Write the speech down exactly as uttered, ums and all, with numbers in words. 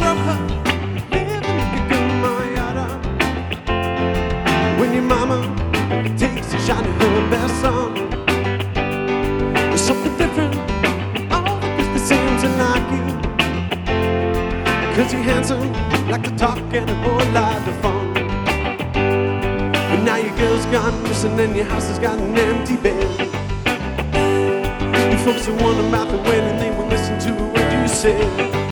of her, living like a good yada. When your mama takes a shot at her best son, there's something different. All the girls seem to like you, 'cause you're handsome, like to talk, and a whole lot of fun. But now your girl's gone missing and your house has got an empty bed. You folks are wondering about the wedding, they will listen to what you say.